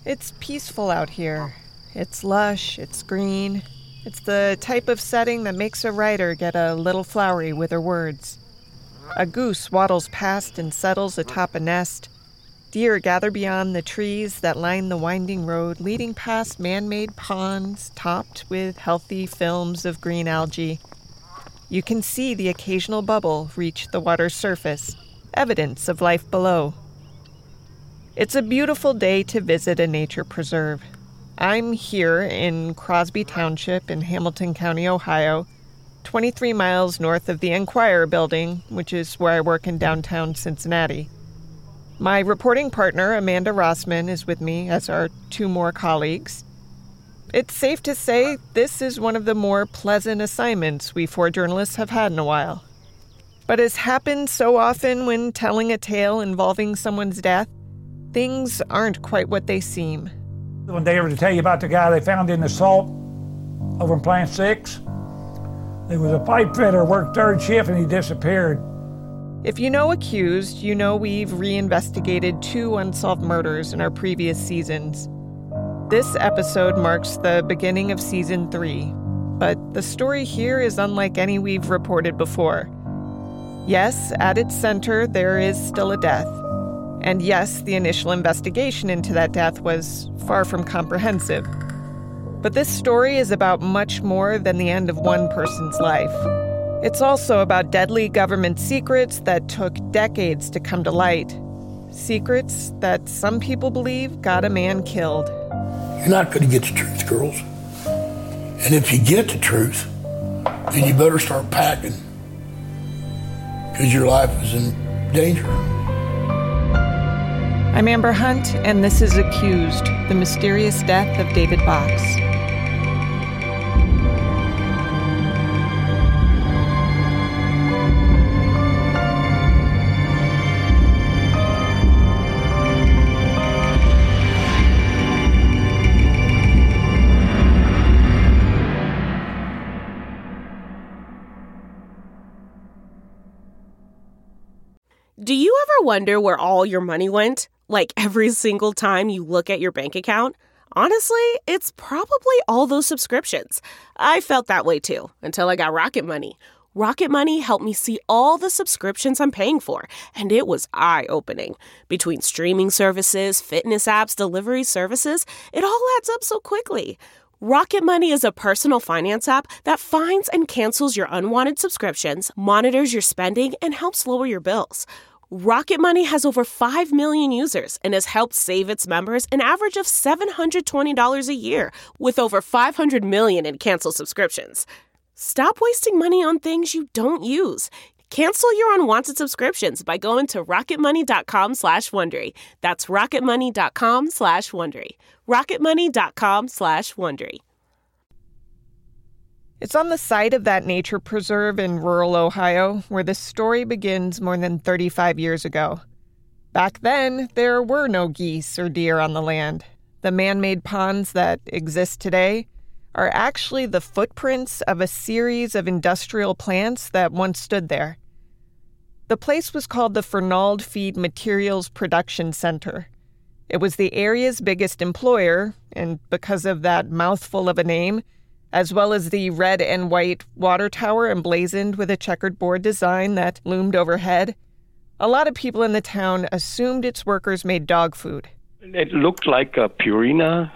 It's peaceful out here. It's lush, it's green. It's the type of setting that makes a writer get a little flowery with her words. A goose waddles past and settles atop a nest. Deer gather beyond the trees that line the winding road leading past man-made ponds topped with healthy films of green algae. You can see the occasional bubble reach the water's surface, evidence of life below. It's a beautiful day to visit a nature preserve. I'm here in Crosby Township in Hamilton County, Ohio, 23 miles north of the Enquirer building, which is where I work in downtown Cincinnati. My reporting partner, Amanda Rossman, is with me, as are two more colleagues. It's safe to say this is one of the more pleasant assignments we four journalists have had in a while. But as happens so often when telling a tale involving someone's death, things aren't quite what they seem. When they were to tell you about the guy they found in the salt over in Plant 6, there was a pipe fitter worked third shift and he disappeared. If you know Accused, you know we've reinvestigated 2 unsolved murders in our previous seasons. This episode marks the beginning of season 3, but the story here is unlike any we've reported before. Yes, at its center, there is still a death. And yes, the initial investigation into that death was far from comprehensive. But this story is about much more than the end of one person's life. It's also about deadly government secrets that took decades to come to light. Secrets that some people believe got a man killed. You're not going to get the truth, girls. And if you get the truth, then you better start packing, because your life is in danger. I'm Amber Hunt, and this is Accused, the mysterious death of David Box. Do you ever wonder where all your money went? Like every single time you look at your bank account? Honestly, it's probably all those subscriptions. I felt that way too, until I got Rocket Money. Rocket Money helped me see all the subscriptions I'm paying for, and it was eye-opening. Between streaming services, fitness apps, delivery services, it all adds up so quickly. Rocket Money is a personal finance app that finds and cancels your unwanted subscriptions, monitors your spending, and helps lower your bills. Rocket Money has over 5 million users and has helped save its members an average of $720 a year, with over 500 million in canceled subscriptions. Stop wasting money on things you don't use. Cancel your unwanted subscriptions by going to rocketmoney.com/Wondery. That's rocketmoney.com/Wondery. rocketmoney.com/Wondery. It's on the site of that nature preserve in rural Ohio where this story begins more than 35 years ago. Back then, there were no geese or deer on the land. The man-made ponds that exist today are actually the footprints of a series of industrial plants that once stood there. The place was called the Fernald Feed Materials Production Center. It was the area's biggest employer, and because of that mouthful of a name, as well as the red and white water tower emblazoned with a checkered board design that loomed overhead, a lot of people in the town assumed its workers made dog food. It looked like a Purina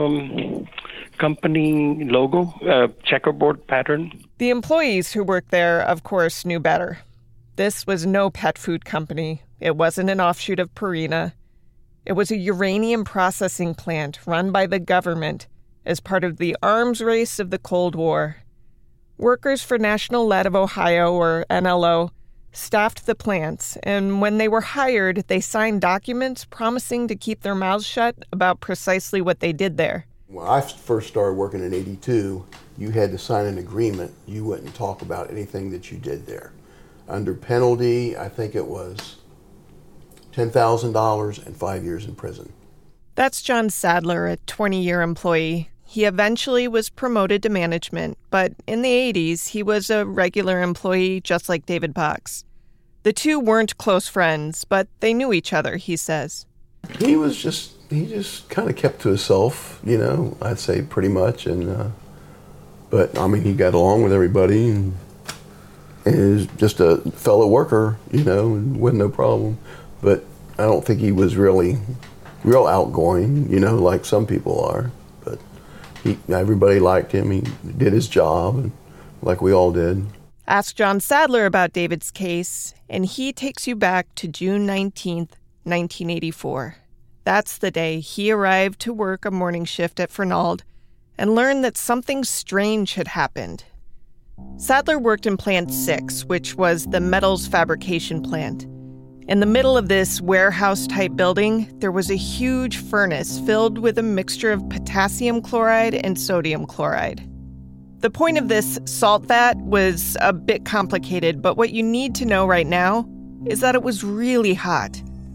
company logo, checkerboard pattern. The employees who worked there, of course, knew better. This was no pet food company. It wasn't an offshoot of Purina. It was a uranium processing plant run by the government as part of the arms race of the Cold War. Workers for National Lead of Ohio, or NLO, staffed the plants, and when they were hired, they signed documents promising to keep their mouths shut about precisely what they did there. When I first started working in '82, you had to sign an agreement. You wouldn't talk about anything that you did there. Under penalty, I think it was $10,000 and 5 years in prison. That's John Sadler, a 20-year employee. He eventually was promoted to management, but in the 80s, he was a regular employee just like David Box. The two weren't close friends, but they knew each other, he says. He just kind of kept to himself, I'd say pretty much. And but I mean, he got along with everybody, and he was just a fellow worker, and wasn't no problem. But I don't think he was really real outgoing, like some people are. But everybody liked him. He did his job, and like we all did. Ask John Sadler about David's case, and he takes you back to June 19th, 1984. That's the day he arrived to work a morning shift at Fernald and learned that something strange had happened. Sadler worked in Plant 6, which was the metals fabrication plant. In the middle of this warehouse-type building, there was a huge furnace filled with a mixture of potassium chloride and sodium chloride. The point of this salt vat was a bit complicated, but what you need to know right now is that it was really hot,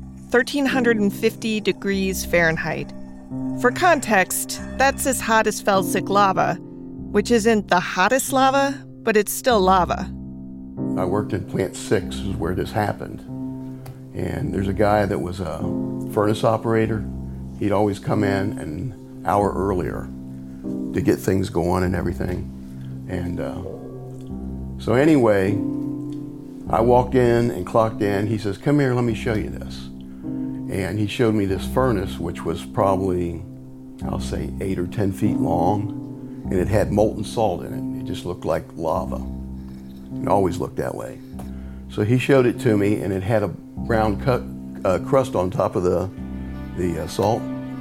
1,350 degrees Fahrenheit. For context, that's as hot as felsic lava, which isn't the hottest lava, but it's still lava. I worked in Plant 6, is where this happened. And there's a guy that was a furnace operator. He'd always come in an hour earlier to get things going and everything. And so anyway, I walked in and clocked in. He says, "Come here, let me show you this." And he showed me this furnace, which was probably, I'll say, 8 or 10 feet long. And it had molten salt in it. It just looked like lava. It always looked that way. So he showed it to me, and it had a brown crust on top of the salt.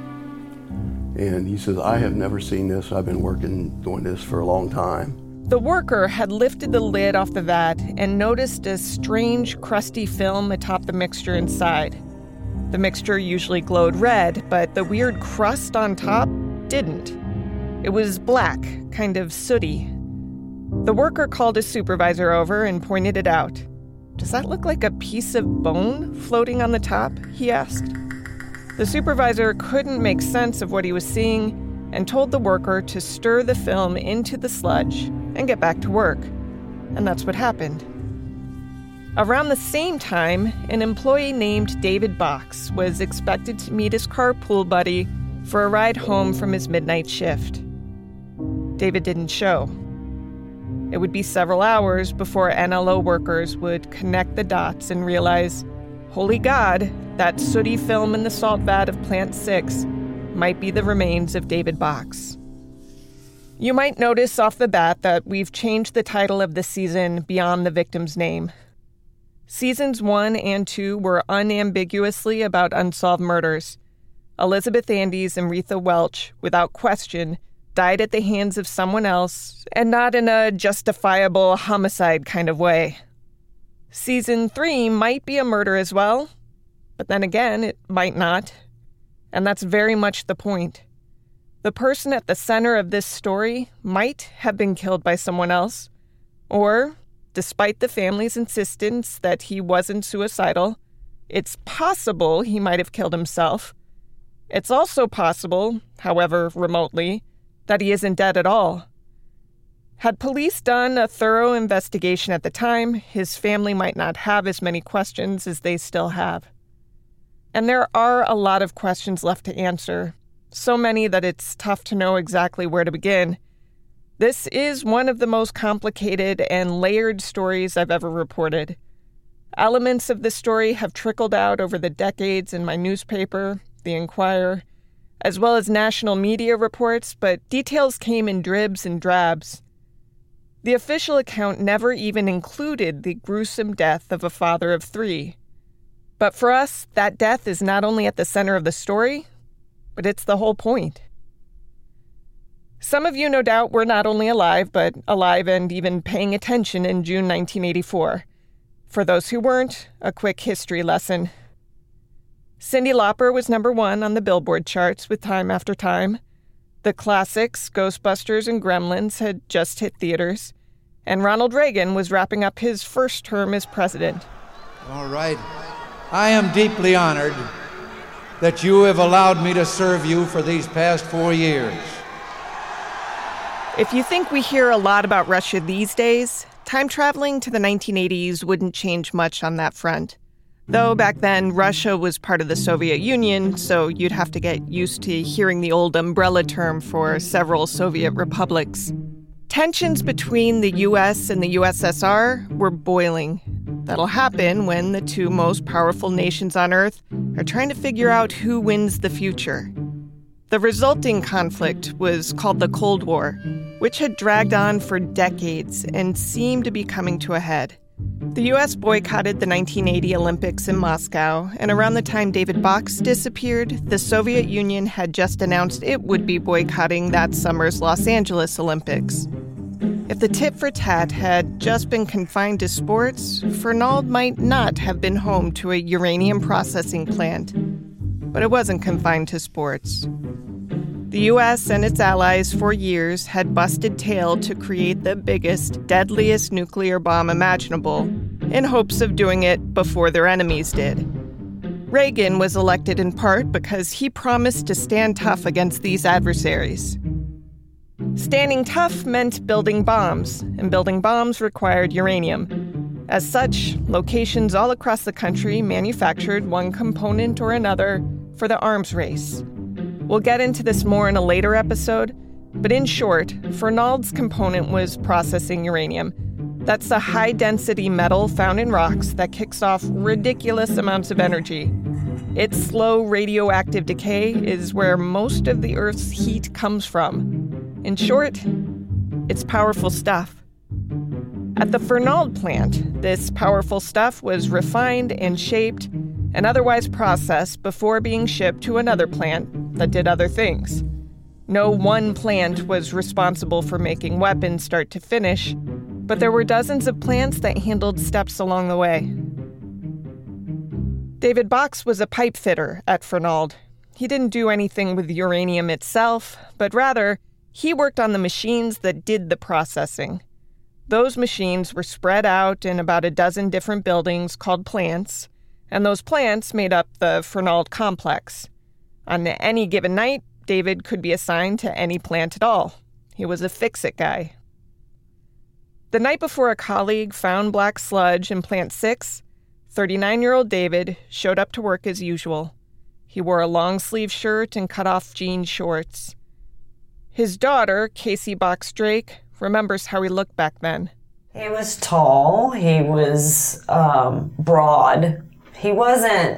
And he says, "I have never seen this. I've been doing this for a long time." The worker had lifted the lid off the vat and noticed a strange, crusty film atop the mixture inside. The mixture usually glowed red, but the weird crust on top didn't. It was black, kind of sooty. The worker called his supervisor over and pointed it out. "Does that look like a piece of bone floating on the top?" he asked. The supervisor couldn't make sense of what he was seeing and told the worker to stir the film into the sludge and get back to work. And that's what happened. Around the same time, an employee named David Box was expected to meet his carpool buddy for a ride home from his midnight shift. David didn't show. It would be several hours before NLO workers would connect the dots and realize, holy God, that sooty film in the salt vat of Plant 6 might be the remains of David Box. You might notice off the bat that we've changed the title of this season beyond the victim's name. Seasons 1 and 2 were unambiguously about unsolved murders. Elizabeth Andes and Retha Welch, without question, died at the hands of someone else, and not in a justifiable homicide kind of way. Season 3 might be a murder as well, but then again, it might not. And that's very much the point. The person at the center of this story might have been killed by someone else, or, despite the family's insistence that he wasn't suicidal, it's possible he might have killed himself. It's also possible, however remotely, that he isn't dead at all. Had police done a thorough investigation at the time, his family might not have as many questions as they still have. And there are a lot of questions left to answer, so many that it's tough to know exactly where to begin. This is one of the most complicated and layered stories I've ever reported. Elements of this story have trickled out over the decades in my newspaper, The Enquirer, as well as national media reports, but details came in dribs and drabs. The official account never even included the gruesome death of a father of 3. But for us, that death is not only at the center of the story, but it's the whole point. Some of you, no doubt, were not only alive, but alive and even paying attention in June 1984. For those who weren't, a quick history lesson. Cyndi Lauper was number 1 on the Billboard charts with Time After Time. The classics, Ghostbusters and Gremlins, had just hit theaters. And Ronald Reagan was wrapping up his first term as president. All right. I am deeply honored that you have allowed me to serve you for these past 4 years. If you think we hear a lot about Russia these days, time traveling to the 1980s wouldn't change much on that front. Though back then, Russia was part of the Soviet Union, so you'd have to get used to hearing the old umbrella term for several Soviet republics. Tensions between the US and the USSR were boiling. That'll happen when the two most powerful nations on Earth are trying to figure out who wins the future. The resulting conflict was called the Cold War, which had dragged on for decades and seemed to be coming to a head. The U.S. boycotted the 1980 Olympics in Moscow, and around the time David Box disappeared, the Soviet Union had just announced it would be boycotting that summer's Los Angeles Olympics. If the tit for tat had just been confined to sports, Fernald might not have been home to a uranium processing plant. But it wasn't confined to sports. The U.S. and its allies for years had busted tail to create the biggest, deadliest nuclear bomb imaginable in hopes of doing it before their enemies did. Reagan was elected in part because he promised to stand tough against these adversaries. Standing tough meant building bombs, and building bombs required uranium. As such, locations all across the country manufactured one component or another for the arms race. We'll get into this more in a later episode, but in short, Fernald's component was processing uranium. That's a high-density metal found in rocks that kicks off ridiculous amounts of energy. Its slow radioactive decay is where most of the Earth's heat comes from. In short, it's powerful stuff. At the Fernald plant, this powerful stuff was refined and shaped and otherwise processed before being shipped to another plant that did other things. No one plant was responsible for making weapons start to finish, but there were dozens of plants that handled steps along the way. David Box was a pipe fitter at Fernald. He didn't do anything with uranium itself, but rather, he worked on the machines that did the processing. Those machines were spread out in about a dozen different buildings called plants, and those plants made up the Fernald complex. On any given night, David could be assigned to any plant at all. He was a fix-it guy. The night before a colleague found black sludge in Plant 6, 39-year-old David showed up to work as usual. He wore a long-sleeve shirt and cut-off jean shorts. His daughter, Casey Box Drake, remembers how he looked back then. He was tall. He was broad. He wasn't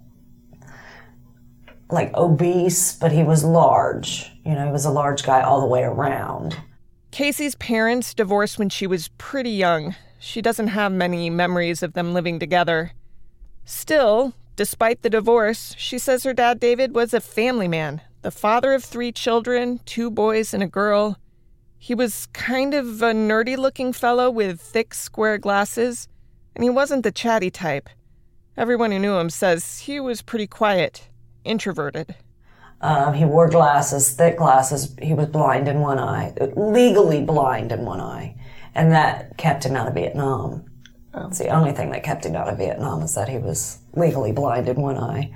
like obese, but he was large. You know, he was a large guy all the way around. Casey's parents divorced when she was pretty young. She doesn't have many memories of them living together. Still, despite the divorce, she says her dad, David, was a family man, the father of 3 children, 2 boys and a girl. He was kind of a nerdy-looking fellow with thick, square glasses, and he wasn't the chatty type. Everyone who knew him says he was pretty quiet, introverted. He wore glasses, thick glasses. He was blind in one eye, legally blind in one eye, and that kept him out of Vietnam. Oh. It's the only thing that kept him out of Vietnam is that he was legally blind in one eye.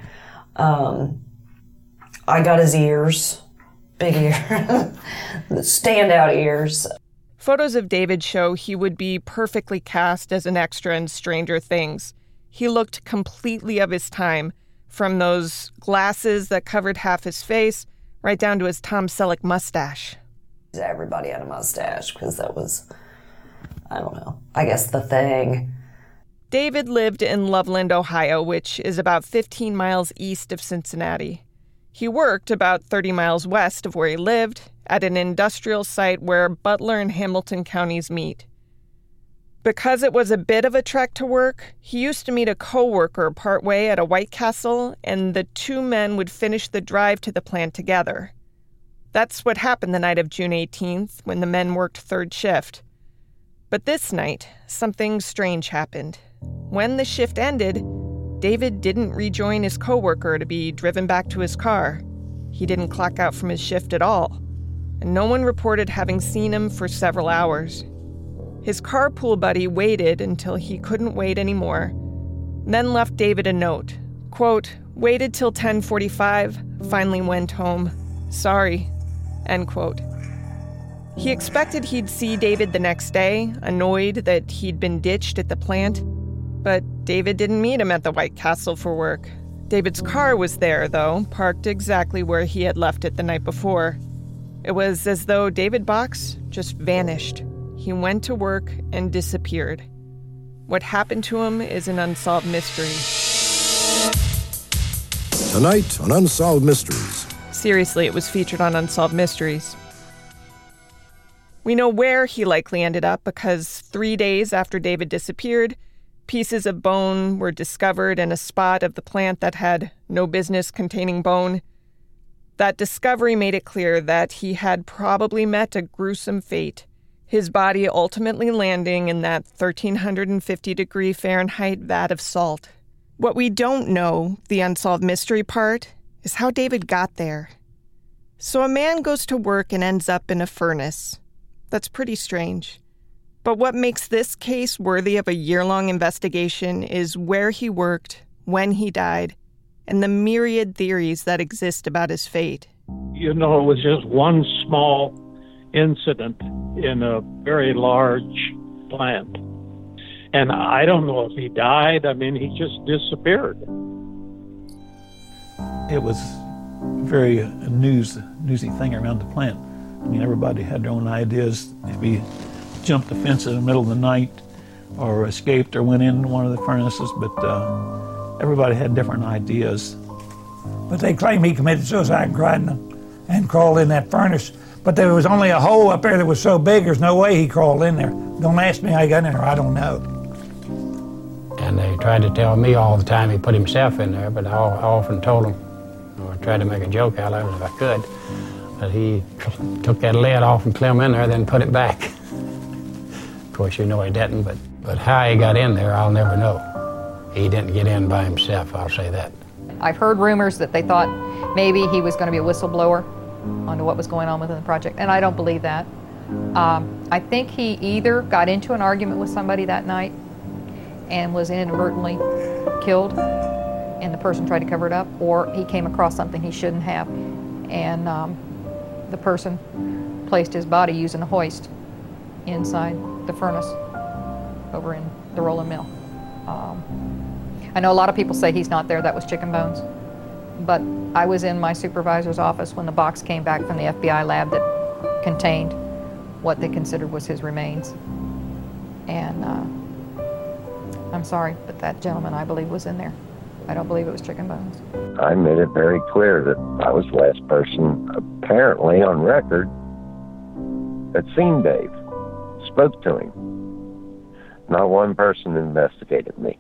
I got his ears, big ears, standout ears. Photos of David show he would be perfectly cast as an extra in Stranger Things. He looked completely of his time, from those glasses that covered half his face, right down to his Tom Selleck mustache. Everybody had a mustache, because that was, I don't know, I guess the thing. David lived in Loveland, Ohio, which is about 15 miles east of Cincinnati. He worked about 30 miles west of where he lived, at an industrial site where Butler and Hamilton counties meet. Because it was a bit of a trek to work, he used to meet a coworker partway at a White Castle, and the 2 men would finish the drive to the plant together. That's what happened the night of June 18th, when the men worked 3rd shift. But this night, something strange happened. When the shift ended, David didn't rejoin his coworker to be driven back to his car. He didn't clock out from his shift at all, and no one reported having seen him for several hours. His carpool buddy waited until he couldn't wait anymore, then left David a note. Quote, "Waited till 10:45, finally went home. Sorry." End quote. He expected he'd see David the next day, annoyed that he'd been ditched at the plant, but David didn't meet him at the White Castle for work. David's car was there, though, parked exactly where he had left it the night before. It was as though David Box just vanished. He went to work and disappeared. What happened to him is an unsolved mystery. Tonight on Unsolved Mysteries. Seriously, it was featured on Unsolved Mysteries. We know where he likely ended up because 3 days after David disappeared, pieces of bone were discovered in a spot of the plant that had no business containing bone. That discovery made it clear that he had probably met a gruesome fate, his body ultimately landing in that 1,350-degree Fahrenheit vat of salt. What we don't know, the unsolved mystery part, is how David got there. So a man goes to work and ends up in a furnace. That's pretty strange. But what makes this case worthy of a year-long investigation is where he worked, when he died, and the myriad theories that exist about his fate. You know, it was just one small incident in a very large plant. And I don't know if he died. I mean, he just disappeared. It was a very newsy thing around the plant. I mean, everybody had their own ideas. If he jumped the fence in the middle of the night or escaped or went in one of the furnaces, but everybody had different ideas. But they claim he committed suicide and crawled in that furnace. But there was only a hole up there that was so big, there's no way he crawled in there. Don't ask me how he got in there, I don't know. And they tried to tell me all the time he put himself in there, but I often told them, or tried to make a joke out of it if I could, that he took that lid off and climbed in there, then put it back. Of course, you know he didn't, but how he got in there, I'll never know. He didn't get in by himself, I'll say that. I've heard rumors that they thought maybe he was going to be a whistleblower onto what was going on within the project, and I don't believe that. I think he either got into an argument with somebody that night and was inadvertently killed, and the person tried to cover it up, or he came across something he shouldn't have, and the person placed his body using a hoist inside the furnace over in the rolling mill. I know a lot of people say he's not there, that was chicken bones, but I was in my supervisor's office when the box came back from the FBI lab that contained what they considered was his remains. And I'm sorry, but that gentleman, I believe, was in there. I don't believe it was chicken bones. I made it very clear that I was the last person, apparently on record, that seen Dave, spoke to him. Not one person investigated me.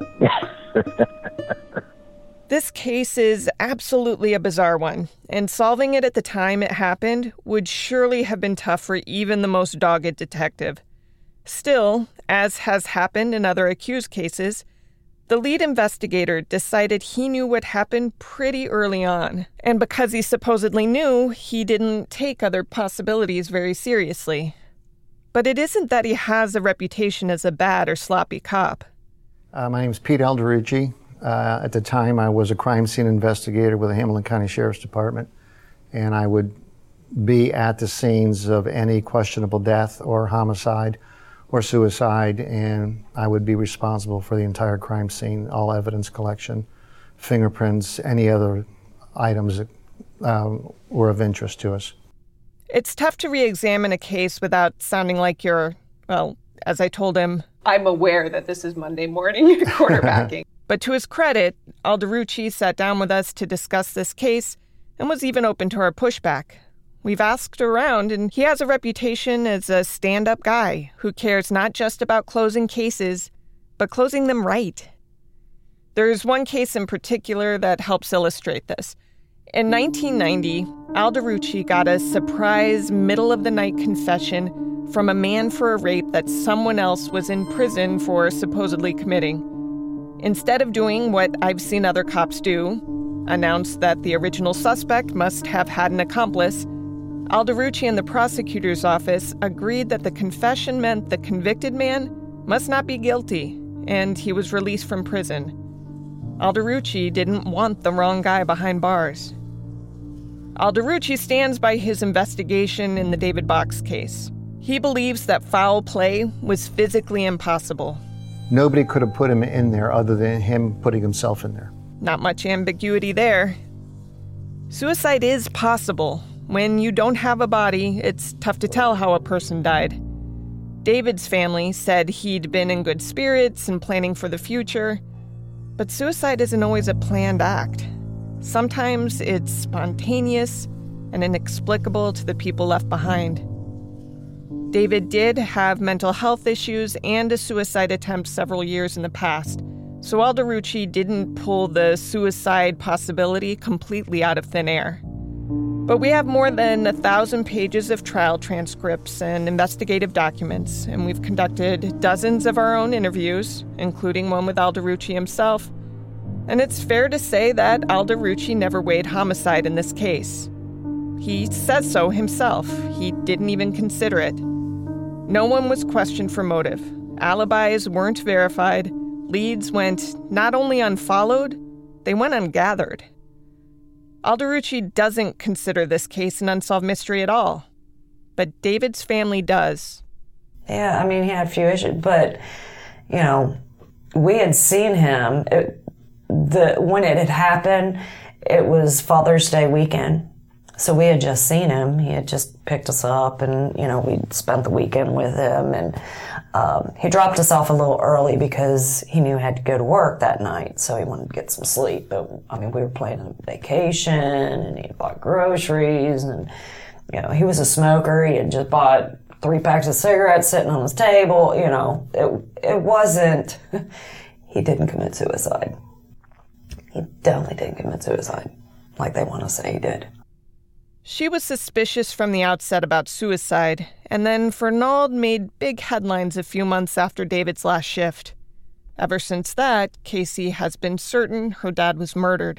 This case is absolutely a bizarre one, and solving it at the time it happened would surely have been tough for even the most dogged detective. Still, as has happened in other accused cases, the lead investigator decided he knew what happened pretty early on, and because he supposedly knew, he didn't take other possibilities very seriously. But it isn't that he has a reputation as a bad or sloppy cop. My name is Pete Alderucci. At the time, I was a crime scene investigator with the Hamilton County Sheriff's Department, and I would be at the scenes of any questionable death or homicide or suicide, and I would be responsible for the entire crime scene, all evidence collection, fingerprints, any other items that were of interest to us. It's tough to re-examine a case without sounding like you're, well, as I told him, I'm aware that this is Monday morning quarterbacking. But to his credit, Alderucci sat down with us to discuss this case and was even open to our pushback. We've asked around, and he has a reputation as a stand-up guy who cares not just about closing cases, but closing them right. There's one case in particular that helps illustrate this. In 1990, Alderucci got a surprise middle-of-the-night confession from a man for a rape that someone else was in prison for supposedly committing. Instead of doing what I've seen other cops do, announce that the original suspect must have had an accomplice, Alderucci and the prosecutor's office agreed that the confession meant the convicted man must not be guilty, and he was released from prison. Alderucci didn't want the wrong guy behind bars. Alderucci stands by his investigation in the David Box case. He believes that foul play was physically impossible. Nobody could have put him in there other than him putting himself in there. Not much ambiguity there. Suicide is possible. When you don't have a body, it's tough to tell how a person died. David's family said he'd been in good spirits and planning for the future. But suicide isn't always a planned act. Sometimes it's spontaneous and inexplicable to the people left behind. David did have mental health issues and a suicide attempt several years in the past, so Alderucci didn't pull the suicide possibility completely out of thin air. But we have more than 1,000 pages of trial transcripts and investigative documents, and we've conducted dozens of our own interviews, including one with Alderucci himself. And it's fair to say that Alderucci never weighed homicide in this case. He says so himself. He didn't even consider it. No one was questioned for motive. Alibis weren't verified. Leads went not only unfollowed, they went ungathered. Alderucci doesn't consider this case an unsolved mystery at all. But David's family does. Yeah, I mean, he had a few issues, but, you know, we had seen him. When it had happened, it was Father's Day weekend. So we had just seen him. He had just picked us up, and, you know, we'd spent the weekend with him. And he dropped us off a little early because he knew he had to go to work that night, so he wanted to get some sleep. But, I mean, we were planning a vacation, and he had bought groceries, and, you know, he was a smoker. He had just bought 3 packs of cigarettes sitting on his table. You know, it wasn't... He didn't commit suicide. He definitely didn't commit suicide like they want to say he did. She was suspicious from the outset about suicide, and then Fernald made big headlines a few months after David's last shift. Ever since that, Casey has been certain her dad was murdered.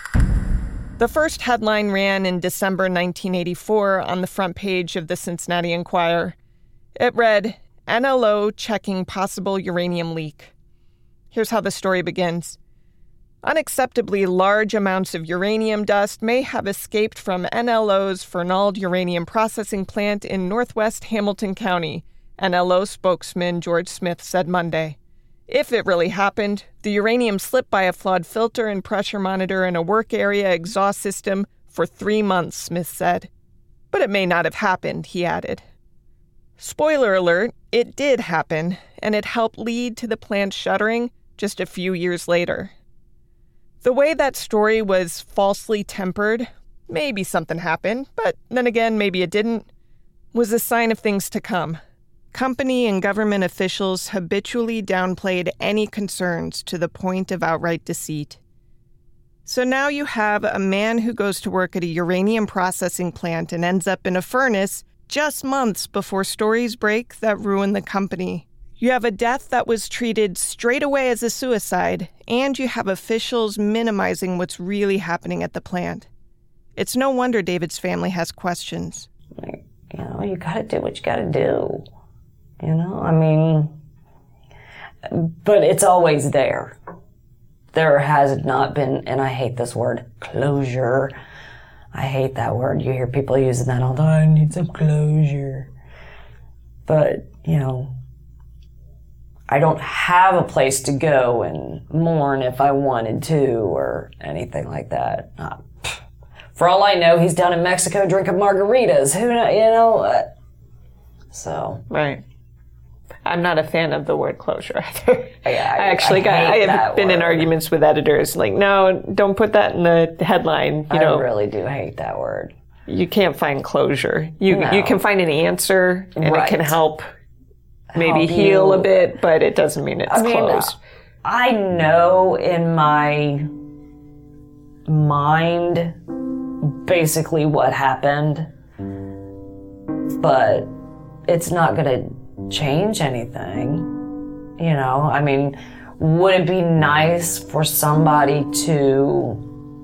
The first headline ran in December 1984 on the front page of the Cincinnati Enquirer. It read, "NLO checking possible uranium leak." Here's how the story begins. Unacceptably large amounts of uranium dust may have escaped from NLO's Fernald Uranium Processing Plant in northwest Hamilton County, NLO spokesman George Smith said Monday. If it really happened, the uranium slipped by a flawed filter and pressure monitor in a work area exhaust system for 3 months, Smith said. But it may not have happened, he added. Spoiler alert, it did happen, and it helped lead to the plant shuttering just a few years later. The way that story was falsely tempered, maybe something happened, but then again, maybe it didn't, was a sign of things to come. Company and government officials habitually downplayed any concerns to the point of outright deceit. So now you have a man who goes to work at a uranium processing plant and ends up in a furnace just months before stories break that ruin the company. You have a death that was treated straight away as a suicide, and you have officials minimizing what's really happening at the plant. It's no wonder David's family has questions. You know, you gotta do what you gotta do. You know, I mean, but it's always there. There has not been, and I hate this word, closure. I hate that word. You hear people using that all the time. I need some closure. But, you know, I don't have a place to go and mourn if I wanted to or anything like that. For all I know, he's down in Mexico drinking margaritas. Who knows, you know? So. Right. I'm not a fan of the word closure either. Yeah, I have been in arguments with editors like, no, don't put that in the headline. I really do hate that word. You can't find closure. You can find an answer and it can help maybe heal a bit, but it doesn't mean it's closed. I know in my mind basically what happened, but it's not going to change anything. You know, I mean, would it be nice for somebody to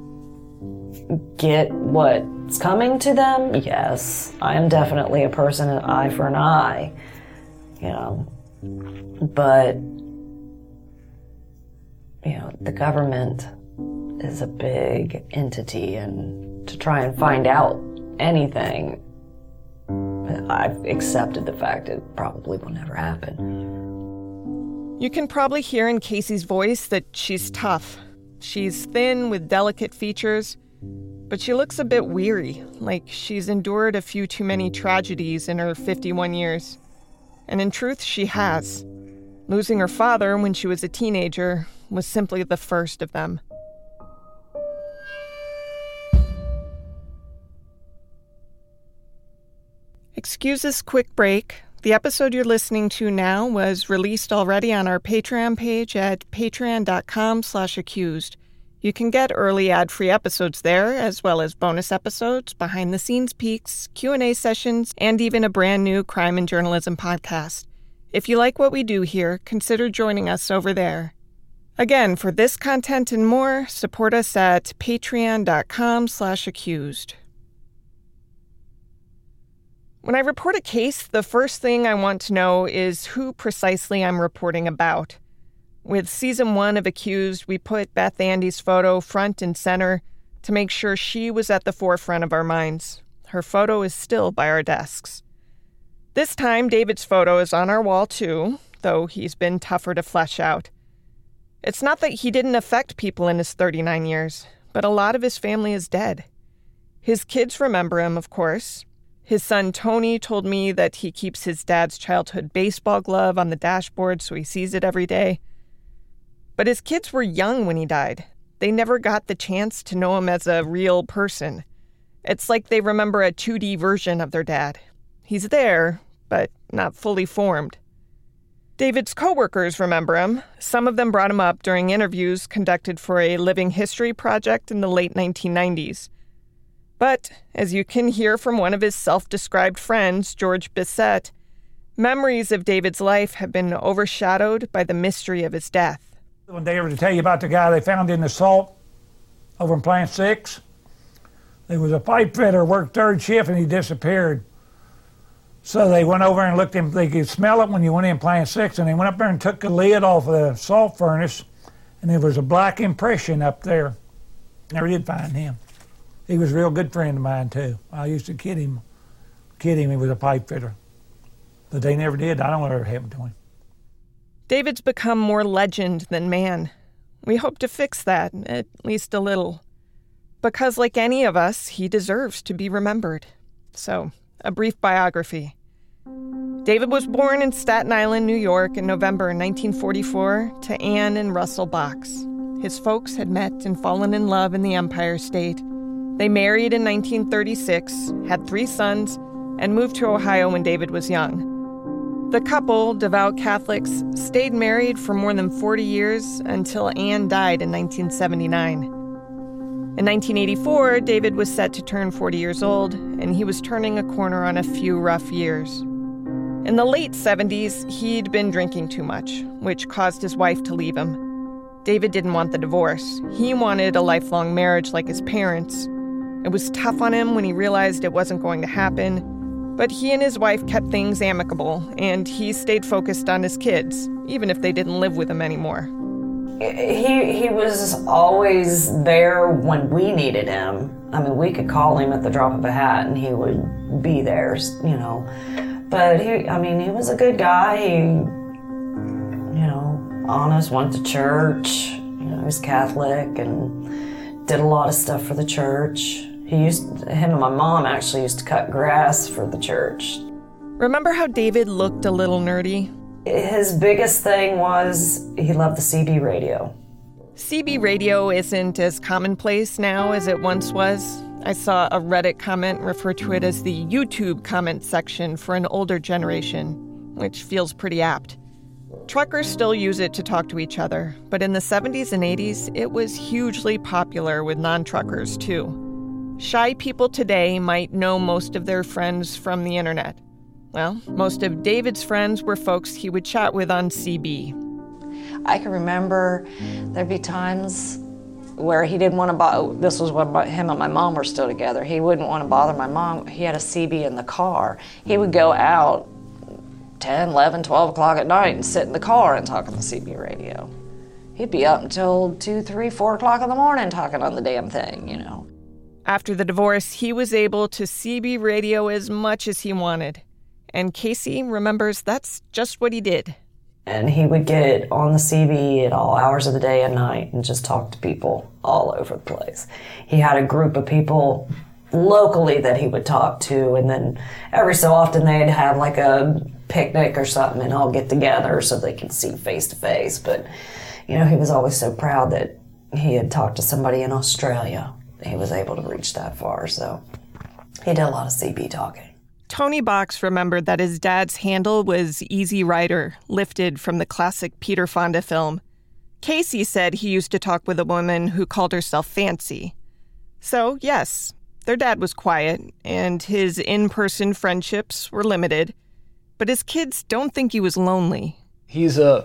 get what's coming to them? Yes. I am definitely a person, an eye for an eye. You know, but, you know, the government is a big entity, and to try and find out anything, I've accepted the fact it probably will never happen. You can probably hear in Casey's voice that she's tough. She's thin with delicate features, but she looks a bit weary, like she's endured a few too many tragedies in her 51 years. And in truth, she has. Losing her father when she was a teenager was simply the first of them. Excuse this quick break. The episode you're listening to now was released already on our Patreon page at patreon.com/accused. You can get early ad-free episodes there, as well as bonus episodes, behind-the-scenes peeks, Q&A sessions, and even a brand new crime and journalism podcast. If you like what we do here, consider joining us over there. Again, for this content and more, support us at patreon.com/accused. When I report a case, the first thing I want to know is who precisely I'm reporting about. With Season 1 of Accused, we put Beth Andy's photo front and center to make sure she was at the forefront of our minds. Her photo is still by our desks. This time, David's photo is on our wall too, though he's been tougher to flesh out. It's not that he didn't affect people in his 39 years, but a lot of his family is dead. His kids remember him, of course. His son Tony told me that he keeps his dad's childhood baseball glove on the dashboard so he sees it every day. But his kids were young when he died. They never got the chance to know him as a real person. It's like they remember a 2D version of their dad. He's there, but not fully formed. David's coworkers remember him. Some of them brought him up during interviews conducted for a living history project in the late 1990s. But, as you can hear from one of his self-described friends, George Bissett, memories of David's life have been overshadowed by the mystery of his death. When they ever to tell you about the guy they found in the salt over in Plant 6, there was a pipe fitter worked third shift and he disappeared. So they went over and looked him, they could smell it when you went in Plant 6, and they went up there and took the lid off of the salt furnace, and there was a black impression up there. Never did find him. He was a real good friend of mine, too. I used to kid him. He was a pipe fitter. But they never did. I don't know what ever happened to him. David's become more legend than man. We hope to fix that, at least a little. Because like any of us, he deserves to be remembered. So, a brief biography. David was born in Staten Island, New York in November 1944 to Anne and Russell Box. His folks had met and fallen in love in the Empire State. They married in 1936, had 3 sons, and moved to Ohio when David was young. The couple, devout Catholics, stayed married for more than 40 years until Anne died in 1979. In 1984, David was set to turn 40 years old, and he was turning a corner on a few rough years. In the late 70s, he'd been drinking too much, which caused his wife to leave him. David didn't want the divorce. He wanted a lifelong marriage like his parents. It was tough on him when he realized it wasn't going to happen, but he and his wife kept things amicable, and he stayed focused on his kids, even if they didn't live with him anymore. He was always there when we needed him. I mean, we could call him at the drop of a hat, and he would be there, you know. But he was a good guy. He, honest, went to church. He was Catholic and did a lot of stuff for the church. Him and my mom actually used to cut grass for the church. Remember how David looked a little nerdy? His biggest thing was he loved the CB radio. CB radio isn't as commonplace now as it once was. I saw a Reddit comment refer to it as the YouTube comment section for an older generation, which feels pretty apt. Truckers still use it to talk to each other, but in the 70s and 80s, it was hugely popular with non-truckers too. Shy people today might know most of their friends from the internet. Well, most of David's friends were folks he would chat with on CB. I can remember there'd be times where he didn't want to bother. This was when him and my mom were still together. He wouldn't want to bother my mom. He had a CB in the car. He would go out 10, 11, 12 o'clock at night and sit in the car and talk on the CB radio. He'd be up until 2, 3, 4 o'clock in the morning talking on the damn thing, After the divorce, he was able to CB radio as much as he wanted. And Casey remembers that's just what he did. And he would get on the CB at all hours of the day and night and just talk to people all over the place. He had a group of people locally that he would talk to, and then every so often they'd have like a picnic or something and all get together so they could see face to face. But, you know, he was always so proud that he had talked to somebody in Australia. He was able to reach that far, so he did a lot of CB talking. Tony Box remembered that his dad's handle was Easy Rider, lifted from the classic Peter Fonda film. Casey said he used to talk with a woman who called herself Fancy. So, yes, their dad was quiet, and his in-person friendships were limited. But his kids don't think he was lonely. He's a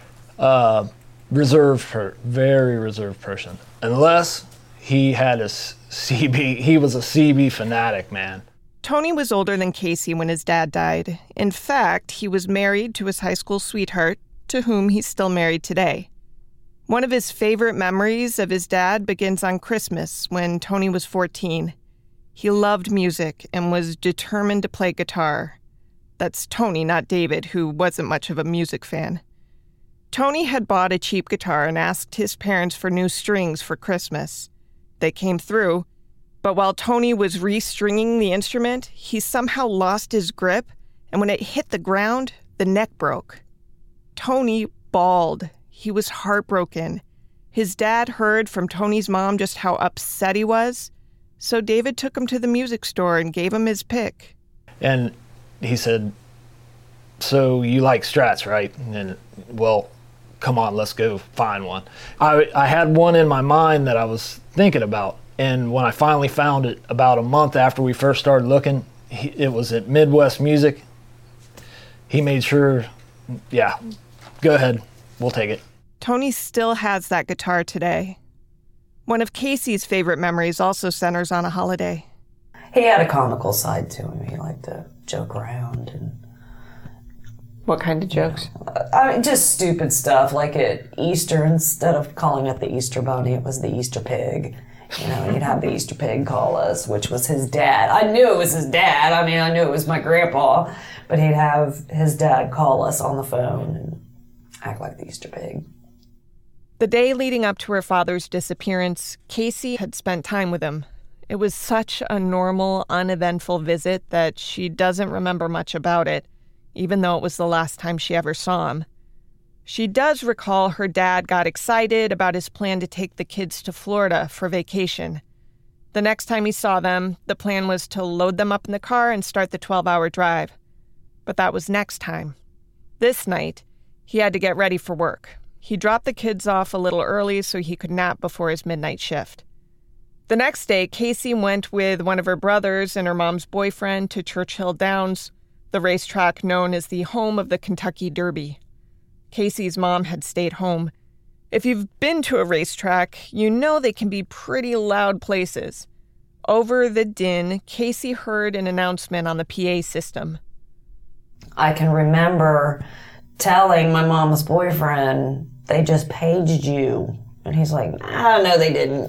very reserved person. Unless he had a CB, he was a CB fanatic, man. Tony was older than Casey when his dad died. In fact, he was married to his high school sweetheart, to whom he's still married today. One of his favorite memories of his dad begins on Christmas when Tony was 14. He loved music and was determined to play guitar. That's Tony, not David, who wasn't much of a music fan. Tony had bought a cheap guitar and asked his parents for new strings for Christmas. They came through, but while Tony was restringing the instrument, he somehow lost his grip, and when it hit the ground, the neck broke. Tony bawled. He was heartbroken. His dad heard from Tony's mom just how upset he was, so David took him to the music store and gave him his pick. And he said, "So you like Strats, right?" And, well, come on, let's go find one. I had one in my mind that I was thinking about. And when I finally found it about a month after we first started looking, it was at Midwest Music. He made sure, yeah, go ahead, we'll take it. Tony still has that guitar today. One of Casey's favorite memories also centers on a holiday. He had a comical side to him. He liked to joke around. And what kind of jokes? I mean, just stupid stuff, like at Easter, instead of calling it the Easter Bunny, it was the Easter Pig. You know, he'd have the Easter Pig call us, which was his dad. I knew it was his dad. I mean, I knew it was my grandpa. But he'd have his dad call us on the phone and act like the Easter Pig. The day leading up to her father's disappearance, Casey had spent time with him. It was such a normal, uneventful visit that she doesn't remember much about it, even though it was the last time she ever saw him. She does recall her dad got excited about his plan to take the kids to Florida for vacation. The next time he saw them, the plan was to load them up in the car and start the 12-hour drive. But that was next time. This night, he had to get ready for work. He dropped the kids off a little early so he could nap before his midnight shift. The next day, Casey went with one of her brothers and her mom's boyfriend to Churchill Downs, the racetrack known as the home of the Kentucky Derby. Casey's mom had stayed home. If you've been to a racetrack, you know they can be pretty loud places. Over the din, Casey heard an announcement on the PA system. I can remember telling my mom's boyfriend, "They just paged you." And he's like, "No, they didn't.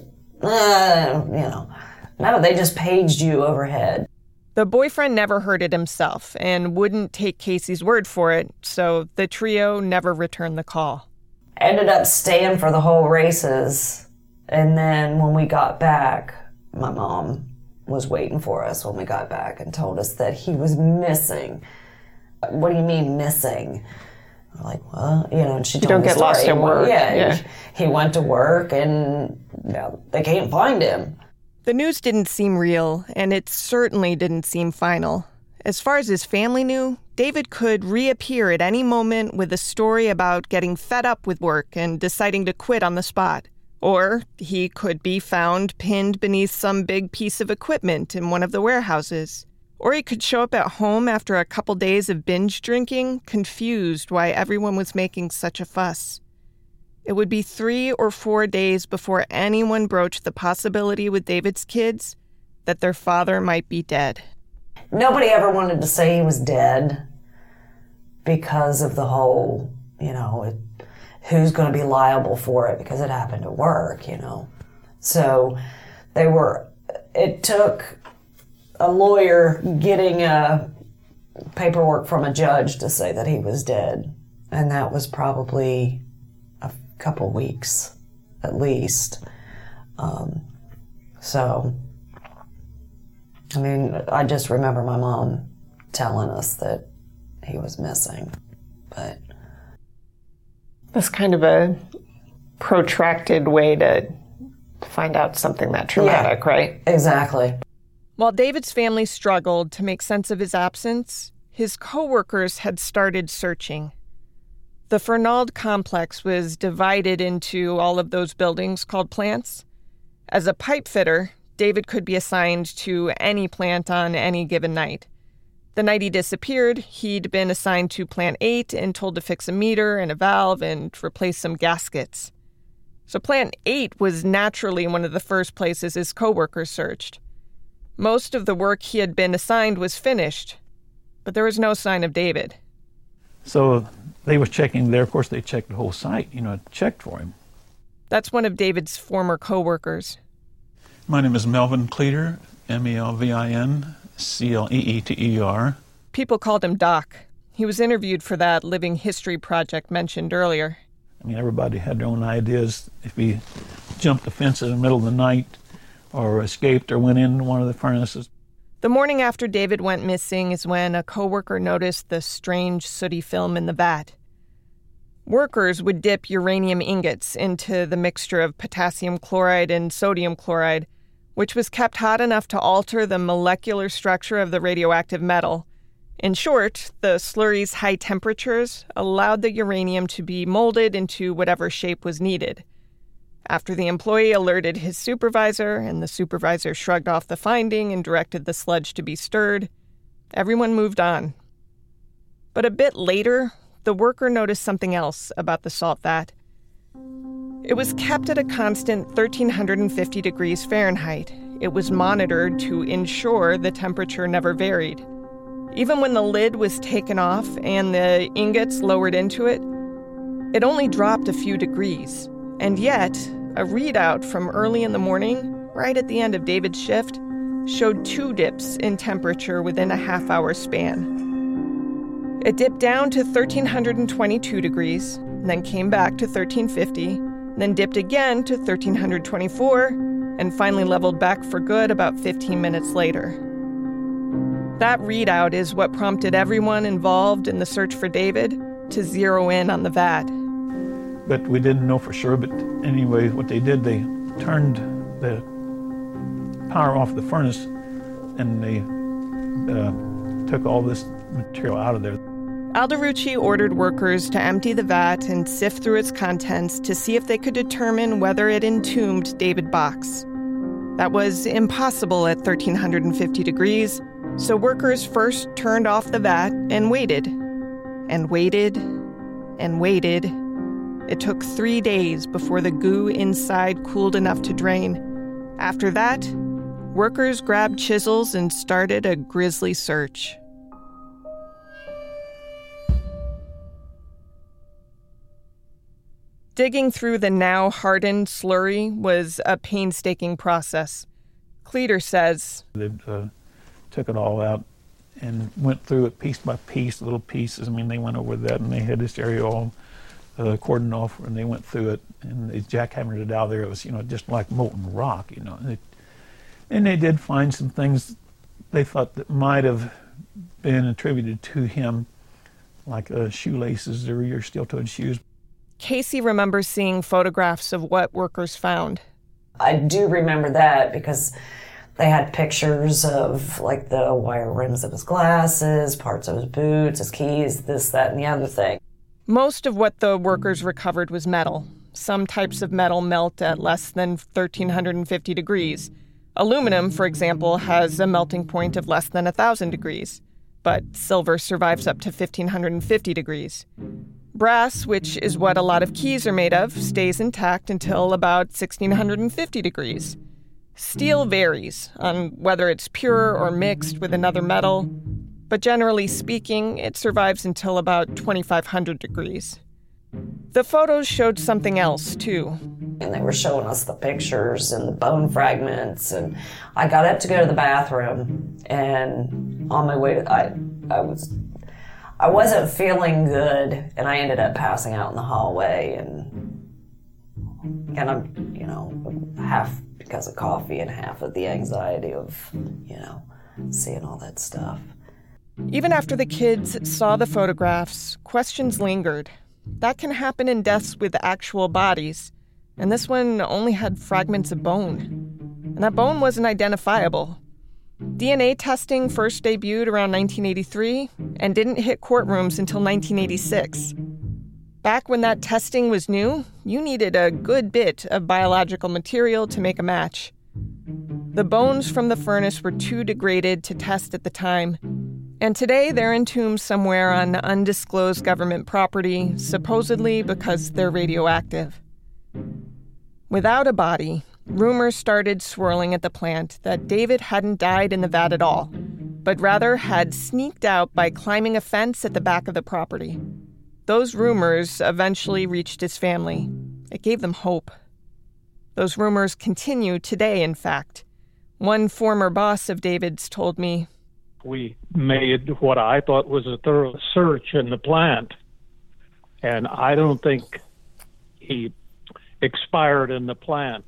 No, they just paged you overhead." The boyfriend never heard it himself and wouldn't take Casey's word for it, so the trio never returned the call. Ended up staying for the whole races, and then when we got back, my mom was waiting for us when we got back and told us that he was missing. "What do you mean missing?" I'm like, "Well, and she told me don't get lost at work. Yeah. He went to work and they can't find him." The news didn't seem real, and it certainly didn't seem final. As far as his family knew, David could reappear at any moment with a story about getting fed up with work and deciding to quit on the spot. Or he could be found pinned beneath some big piece of equipment in one of the warehouses. Or he could show up at home after a couple days of binge drinking, confused why everyone was making such a fuss. It would be 3 or 4 days before anyone broached the possibility with David's kids that their father might be dead. Nobody ever wanted to say he was dead because of the whole, who's going to be liable for it because it happened at work, So it took a lawyer getting paperwork from a judge to say that he was dead. And that was probably a couple weeks, at least. I just remember my mom telling us that he was missing. But that's kind of a protracted way to find out something that traumatic, right? Exactly. While David's family struggled to make sense of his absence, his co-workers had started searching. The Fernald complex was divided into all of those buildings called plants. As a pipe fitter, David could be assigned to any plant on any given night. The night he disappeared, he'd been assigned to Plant 8 and told to fix a meter and a valve and replace some gaskets. So Plant 8 was naturally one of the first places his coworkers searched. Most of the work he had been assigned was finished, but there was no sign of David. So they was checking there. Of course, they checked the whole site, checked for him. That's one of David's former coworkers. My name is Melvin Cleeter, Melvin-Cleeter. People called him Doc. He was interviewed for that living history project mentioned earlier. Everybody had their own ideas. If he jumped the fence in the middle of the night or escaped or went in one of the furnaces. The morning after David went missing is when a coworker noticed the strange sooty film in the vat. Workers would dip uranium ingots into the mixture of potassium chloride and sodium chloride, which was kept hot enough to alter the molecular structure of the radioactive metal. In short, the slurry's high temperatures allowed the uranium to be molded into whatever shape was needed. After the employee alerted his supervisor, and the supervisor shrugged off the finding and directed the sludge to be stirred, everyone moved on. But a bit later, the worker noticed something else about the salt vat. It was kept at a constant 1,350 degrees Fahrenheit. It was monitored to ensure the temperature never varied. Even when the lid was taken off and the ingots lowered into it, it only dropped a few degrees. And yet, a readout from early in the morning, right at the end of David's shift, showed 2 dips in temperature within a half-hour span. It dipped down to 1,322 degrees, then came back to 1,350, then dipped again to 1,324, and finally leveled back for good about 15 minutes later. That readout is what prompted everyone involved in the search for David to zero in on the vat. But we didn't know for sure. But anyway, what they did, they turned the power off the furnace and they took all this material out of there. Alderucci ordered workers to empty the vat and sift through its contents to see if they could determine whether it entombed David Box. That was impossible at 1,350 degrees, so workers first turned off the vat and waited. And waited. And waited. It took 3 days before the goo inside cooled enough to drain. After that, workers grabbed chisels and started a grisly search. Digging through the now hardened slurry was a painstaking process. Cleeter says, They took it all out and went through it piece by piece, little pieces. They went over that and they had this area all cordoned off and they went through it and they jackhammered it out there. It was, just like molten rock, And they did find some things they thought that might have been attributed to him, like shoelaces or your steel-toed shoes. Casey remembers seeing photographs of what workers found. I do remember that because they had pictures of like the wire rims of his glasses, parts of his boots, his keys, this, that, and the other thing. Most of what the workers recovered was metal. Some types of metal melt at less than 1,350 degrees. Aluminum, for example, has a melting point of less than 1,000 degrees, but silver survives up to 1,550 degrees. Brass, which is what a lot of keys are made of, stays intact until about 1,650 degrees. Steel varies on whether it's pure or mixed with another metal, but generally speaking, it survives until about 2,500 degrees. The photos showed something else, too. And they were showing us the pictures and the bone fragments, and I got up to go to the bathroom, and on my way, I wasn't feeling good, and I ended up passing out in the hallway, and I'm, half because of coffee and half of the anxiety of, seeing all that stuff. Even after the kids saw the photographs, questions lingered. That can happen in deaths with actual bodies, and this one only had fragments of bone. And that bone wasn't identifiable. DNA testing first debuted around 1983 and didn't hit courtrooms until 1986. Back when that testing was new, you needed a good bit of biological material to make a match. The bones from the furnace were too degraded to test at the time, and today they're entombed somewhere on undisclosed government property, supposedly because they're radioactive. Without a body, rumors started swirling at the plant that David hadn't died in the vat at all, but rather had sneaked out by climbing a fence at the back of the property. Those rumors eventually reached his family. It gave them hope. Those rumors continue today, in fact. One former boss of David's told me, "We made what I thought was a thorough search in the plant, and I don't think he expired in the plant."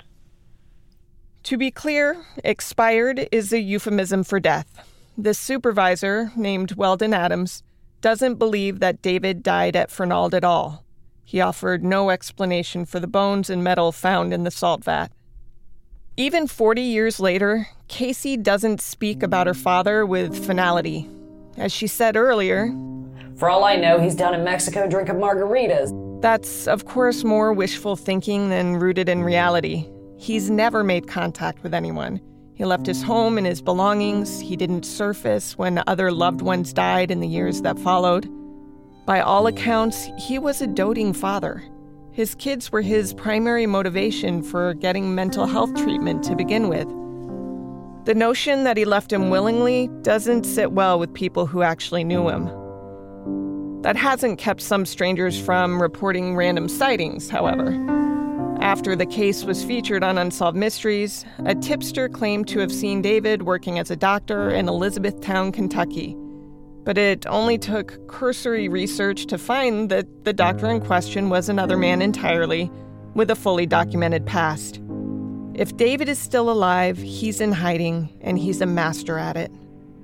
To be clear, expired is a euphemism for death. This supervisor, named Weldon Adams, doesn't believe that David died at Fernald at all. He offered no explanation for the bones and metal found in the salt vat. Even 40 years later, Casey doesn't speak about her father with finality. As she said earlier, "For all I know, he's down in Mexico drinking margaritas." That's, of course, more wishful thinking than rooted in reality. He's never made contact with anyone. He left his home and his belongings. He didn't surface when other loved ones died in the years that followed. By all accounts, he was a doting father. His kids were his primary motivation for getting mental health treatment to begin with. The notion that he left him willingly doesn't sit well with people who actually knew him. That hasn't kept some strangers from reporting random sightings, however. After the case was featured on Unsolved Mysteries, a tipster claimed to have seen David working as a doctor in Elizabethtown, Kentucky. But it only took cursory research to find that the doctor in question was another man entirely, with a fully documented past. If David is still alive, he's in hiding, and he's a master at it.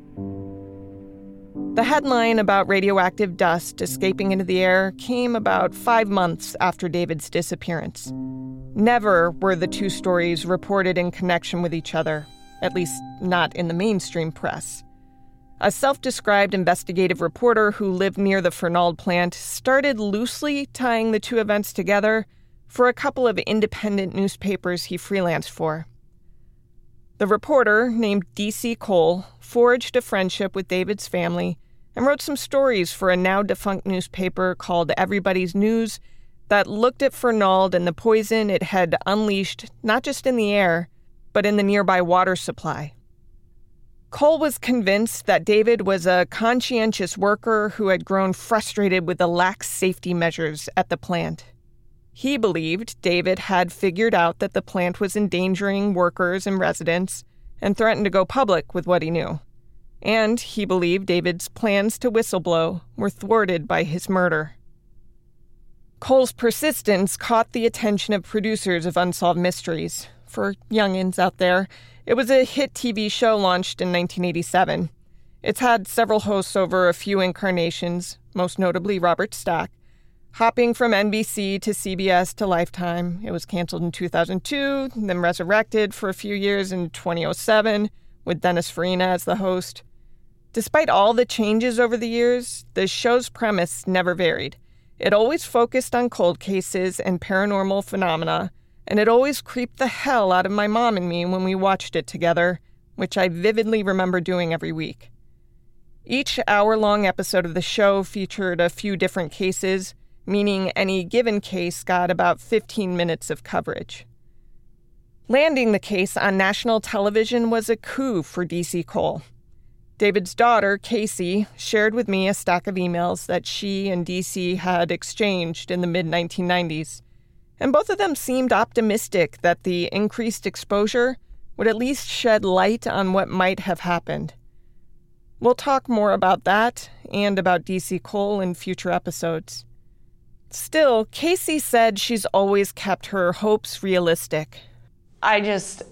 The headline about radioactive dust escaping into the air came about 5 months after David's disappearance. Never were the two stories reported in connection with each other, at least not in the mainstream press. A self-described investigative reporter who lived near the Fernald plant started loosely tying the two events together for a couple of independent newspapers he freelanced for. The reporter, named D.C. Cole, forged a friendship with David's family and wrote some stories for a now-defunct newspaper called Everybody's News that looked at Fernald and the poison it had unleashed not just in the air, but in the nearby water supply. Cole was convinced that David was a conscientious worker who had grown frustrated with the lax safety measures at the plant. He believed David had figured out that the plant was endangering workers and residents and threatened to go public with what he knew. And he believed David's plans to whistleblow were thwarted by his murder. Cole's persistence caught the attention of producers of Unsolved Mysteries. For youngins out there, it was a hit TV show launched in 1987. It's had several hosts over a few incarnations, most notably Robert Stack. Hopping from NBC to CBS to Lifetime, it was canceled in 2002, then resurrected for a few years in 2007, with Dennis Farina as the host. Despite all the changes over the years, the show's premise never varied. It always focused on cold cases and paranormal phenomena, and it always creeped the hell out of my mom and me when we watched it together, which I vividly remember doing every week. Each hour-long episode of the show featured a few different cases, meaning any given case got about 15 minutes of coverage. Landing the case on national television was a coup for D.C. Cole. David's daughter, Casey, shared with me a stack of emails that she and D.C. had exchanged in the mid-1990s, and both of them seemed optimistic that the increased exposure would at least shed light on what might have happened. We'll talk more about that and about DC coal in future episodes. Still, Casey said she's always kept her hopes realistic. I just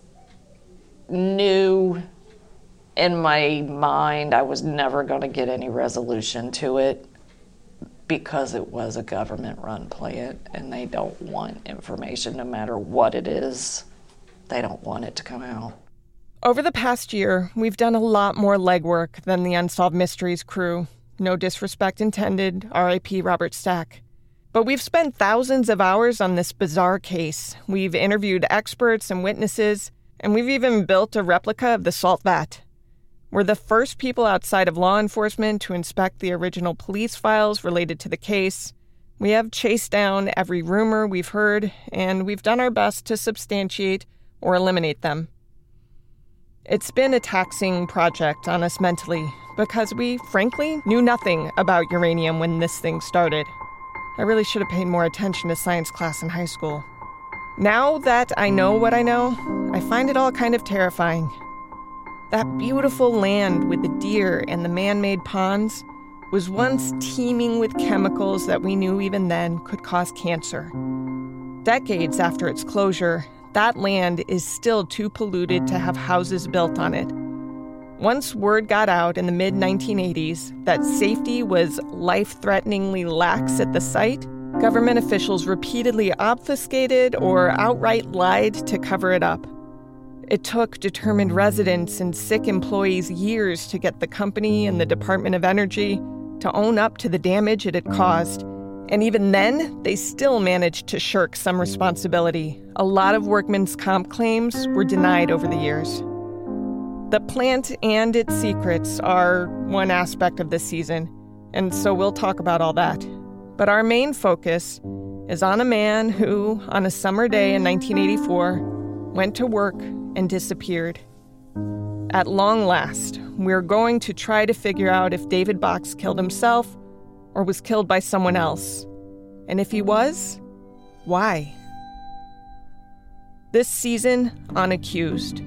knew in my mind I was never going to get any resolution to it because it was a government-run plant and they don't want information, no matter what it is. They don't want it to come out. Over the past year, we've done a lot more legwork than the Unsolved Mysteries crew. No disrespect intended, R.I.P. Robert Stack. But we've spent thousands of hours on this bizarre case. We've interviewed experts and witnesses, and we've even built a replica of the salt vat. We're the first people outside of law enforcement to inspect the original police files related to the case. We have chased down every rumor we've heard, and we've done our best to substantiate or eliminate them. It's been a taxing project on us mentally because we, frankly, knew nothing about uranium when this thing started. I really should have paid more attention to science class in high school. Now that I know what I know, I find it all kind of terrifying. That beautiful land with the deer and the man-made ponds was once teeming with chemicals that we knew even then could cause cancer. Decades after its closure, that land is still too polluted to have houses built on it. Once word got out in the mid-1980s that safety was life-threateningly lax at the site, government officials repeatedly obfuscated or outright lied to cover it up. It took determined residents and sick employees years to get the company and the Department of Energy to own up to the damage it had caused. And even then, they still managed to shirk some responsibility. A lot of workmen's comp claims were denied over the years. The plant and its secrets are one aspect of this season, and so we'll talk about all that. But our main focus is on a man who, on a summer day in 1984, went to work and disappeared. At long last, we're going to try to figure out if David Box killed himself or was killed by someone else. And if he was, why? This season on Accused.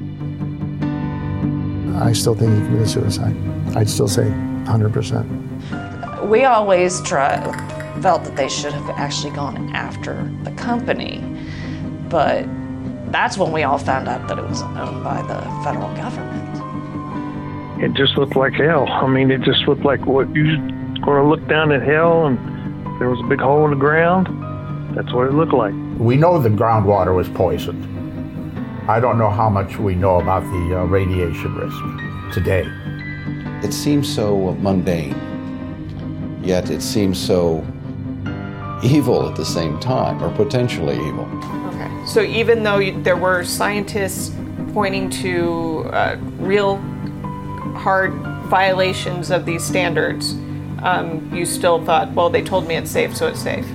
I still think he committed suicide. I'd still say 100%. We always felt that they should have actually gone after the company, but that's when we all found out that it was owned by the federal government. It just looked like hell. I mean, it just looked like what you going to look down at hell and there was a big hole in the ground. That's what it looked like. We know the groundwater was poisoned. I don't know how much we know about the radiation risk today. It seems so mundane, yet it seems so evil at the same time, or potentially evil. Okay. So even though there were scientists pointing to real hard violations of these standards, you still thought, well, they told me it's safe, so it's safe.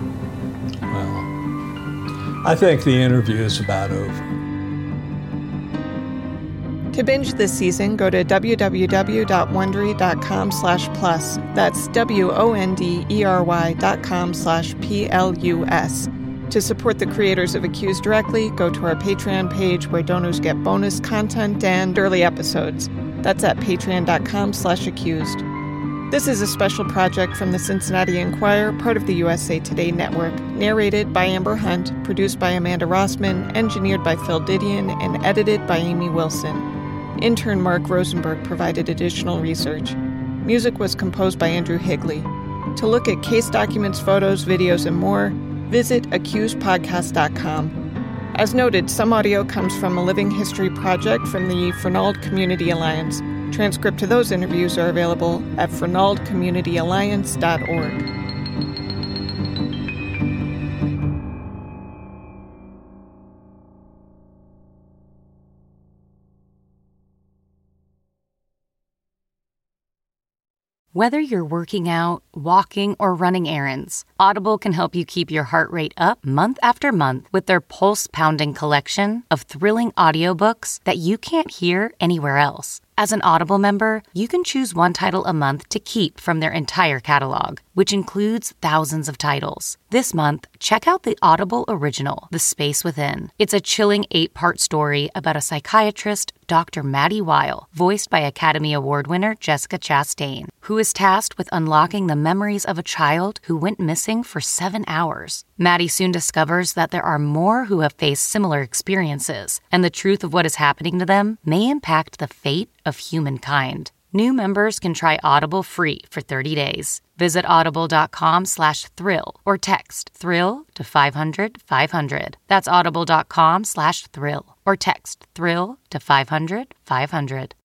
Well, I think the interview is about over. To binge this season, go to www.wondery.com/plus. That's WONDERY.com/PLUS. To support the creators of Accused directly, go to our Patreon page where donors get bonus content and early episodes. That's at patreon.com/accused. This is a special project from the Cincinnati Enquirer, part of the USA Today Network, narrated by Amber Hunt, produced by Amanda Rossman, engineered by Phil Didion, and edited by Amy Wilson. Intern Mark Rosenberg provided additional research. Music was composed by Andrew Higley. To look at case documents, photos, videos, and more, visit accusedpodcast.com. As noted, some audio comes from a Living History project from the Fernald Community Alliance. Transcript to those interviews are available at fernaldcommunityalliance.org. Whether you're working out, walking, or running errands, Audible can help you keep your heart rate up month after month with their pulse-pounding collection of thrilling audiobooks that you can't hear anywhere else. As an Audible member, you can choose one title a month to keep from their entire catalog, which includes thousands of titles. This month, check out the Audible original, The Space Within. It's a chilling 8-part story about a psychiatrist, Dr. Maddie Weil, voiced by Academy Award winner Jessica Chastain, who is tasked with unlocking the memories of a child who went missing for 7 hours. Maddie soon discovers that there are more who have faced similar experiences, and the truth of what is happening to them may impact the fate of humankind. New members can try Audible free for 30 days. Visit audible.com/thrill or text thrill to 500-500. That's audible.com/thrill or text thrill to 500-500.